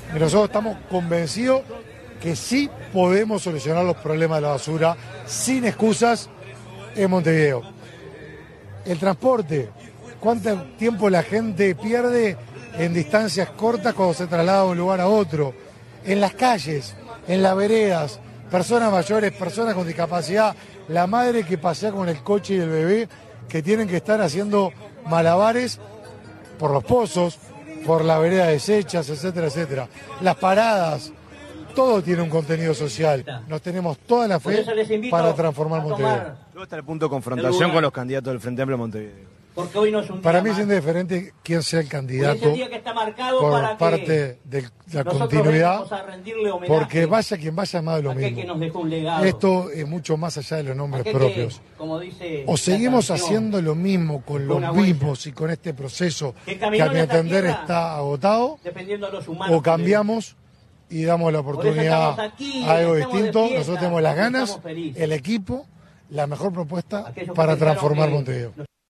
Y nosotros estamos convencidos que sí podemos solucionar los problemas de la basura sin excusas en Montevideo. El transporte, cuánto tiempo la gente pierde en distancias cortas cuando se traslada de un lugar a otro. En las calles, en las veredas, personas mayores, personas con discapacidad, la madre que pasea con el coche y el bebé, que tienen que estar haciendo malabares por los pozos, por la vereda deshechas, etcétera, etcétera. Las paradas, todo tiene un contenido social. Nos tenemos toda la fe para transformar Montevideo. ¿Dónde está el punto de confrontación con los candidatos del Frente Amplio de Montevideo? Porque hoy no es un día Para mí es más. indiferente quién sea el candidato Es el día que está marcado por para parte de la nosotros continuidad, venimos a rendirle homenaje porque vaya quien vaya, más de lo aquel que mismo. nos dejó un legado. Esto es mucho más allá de los nombres Aquel propios. que, como dice O la seguimos canción, haciendo lo mismo con dejó los una huella. mismos y con este proceso Que que caminó a mi en esta entender tierra está agotado, defendiendo a los humanos. o cambiamos y damos la Por eso oportunidad estamos aquí, a algo estamos de distinto. fiesta, Nosotros tenemos las porque ganas, estamos felices. el equipo, la mejor propuesta Aquellos que para pensaron transformar que Montevideo.